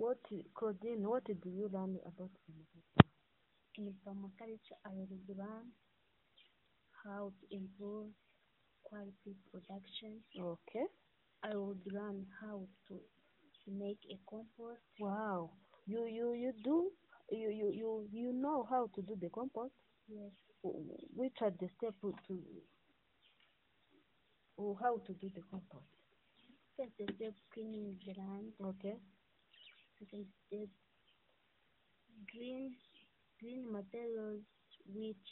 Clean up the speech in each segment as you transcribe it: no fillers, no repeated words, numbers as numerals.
Claudine, what do you learn about permaculture? In permaculture, I will learn how to improve quality production. Okay. I would learn how to make a compost. Wow. You do you know how to do the compost? Yes. Which are the steps to how to do the compost? First step, cleaning the land. Okay. Second step, green materials which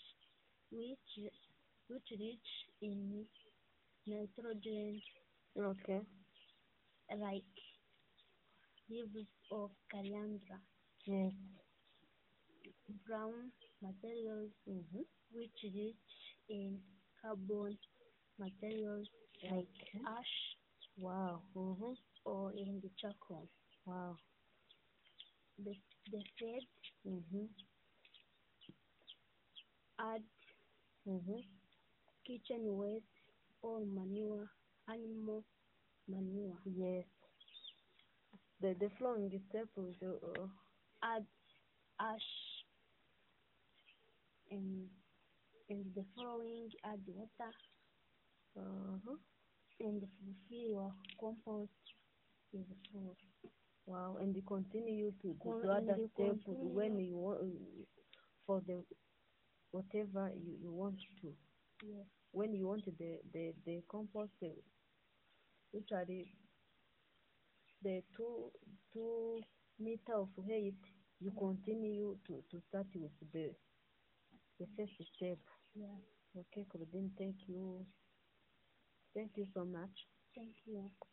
rich in nitrogen, Okay. like leaves of coriander. Yes. Brown materials Mm-hmm. which rich in carbon materials like ash Wow. Mm-hmm. or in the charcoal. Wow. The third, Mm-hmm. add Mm-hmm. kitchen waste or manure, animal manure. Yes. The following step is Add ash and the following, add water uh-huh. and fulfill your compost is full. Wow. And you continue to do other steps when you want for the whatever you want to. Yes. When you want the compost, which are the 2 meter of height, you continue to start with the first step. Yeah. Okay, Claudine, thank you. Thank you so much. Thank you.